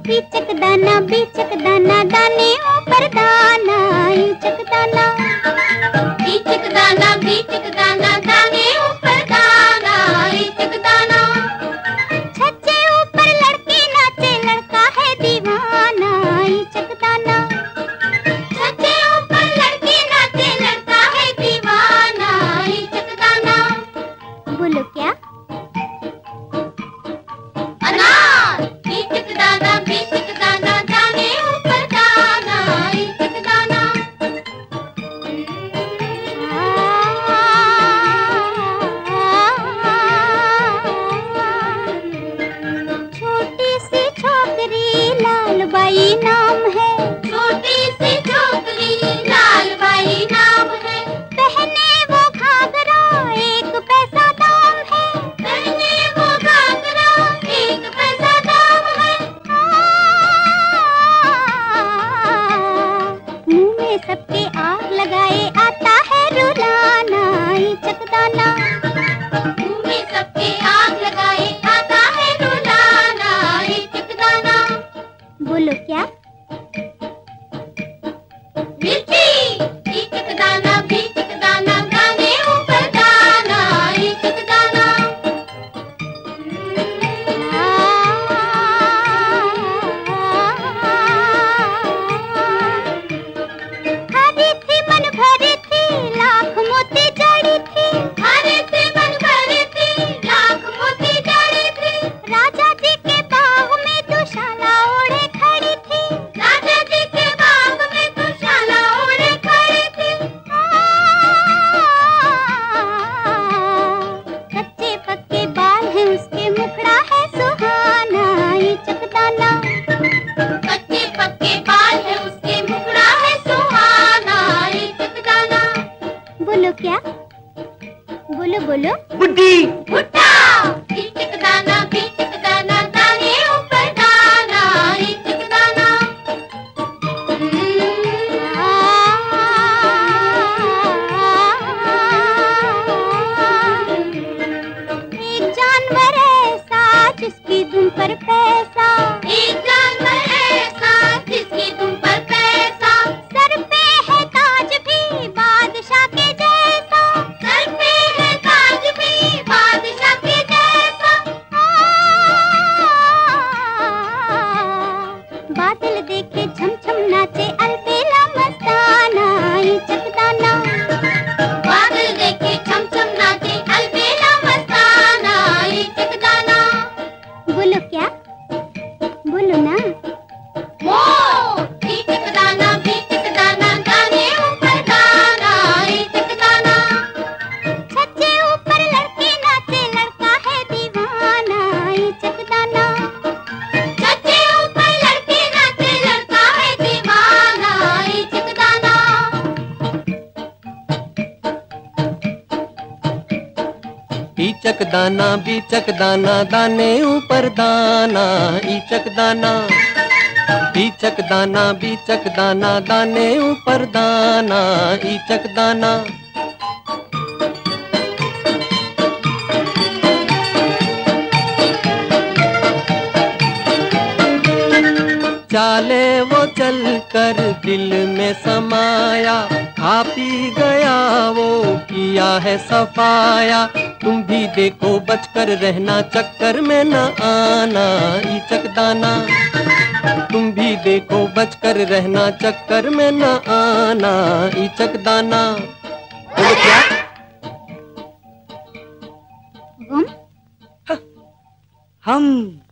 बीचक दाना दाने ऊपर दाना ईचक दाना बीचक दाना दाने ऊपर दाना ईचक दाना। छज्जे ऊपर लड़की नाचे लड़का है दीवाना ईचक दाना छज्जे ऊपर लड़की नाचे लड़का है दीवाना ईचक दाना। बोलो क्या? अनार ईचक दाना दाने ऊपर दाना ईचक दाना। छोटी सी छोकरी लाल बाई नाम है छोटी सी छोकरी लाल बाई नाम है। पहने वो घाघरा एक पैसा दाम है पहने वो घाघरा एक पैसा दाम है। मुंह में सबके आग लगाए आता है रुलाना ईचक दाना मुंह में सबके आग लगाए आता है रुलाना ईचक दाना। बोलो क्या? मिर्ची ईचक दाना दाने ऊपर दाना ईचक दाना। हरी थी मन भरी थी लाख मोती जड़ी थी हरी थी मन भरी थी लाख मोती जड़ी थी। राजा जी के बाग में दुशाला ओढ़े खड़ी थी राजा जी के बाग में दुशाला ओढ़े खड़ी थी। कच्चे पक्के बाल हैं उसके मुखड़ा है सुहाना ईचक दाना कच्चे पक्के बाल है उसके मुखड़ा है सुहाना ईचक दाना। बोलो क्या? बोलो बोलो बुड्ढी भुट्टा ईचक दाना दाने ऊपर दाना ईचक दाना। एक जानवर ऐसा जिसकी दुम पर पैसा एक जानवर ऐसा जिसकी दुम पर पैसा। सर पे है ताज भी बादशाह के जैसा सर पे है ताज भी बादशाह के जैसा। बादल देखे झमझम नाचे अलबेला मस्ताना ईचक दाना बादल देखे झमझम नाचे अलबेला मस्ताना ईचक दाना। बोलो क्या? बोलो ना। मोर ईचक दाना दाने ऊपर दाना ईचक दाना। छज्जे ऊपर लड़की नाचे लड़का है दीवाना ईचक दाना छज्जे ऊपर लड़की नाचे लड़का है दीवाना ईचक दाना। ईचक दाना दाने ऊपर दाना ईचक दाना ईचक दाना दाने ऊपर दाना ईचक दाना। चाले वो चल कर दिल में समाया खा पी गया वो किया है सफाया। तुम भी देखो बचकर रहना चक्कर में न आना ईचक दाना तुम भी देखो बचकर रहना चक्कर में न आना ईचक दाना। बोलो क्या? हम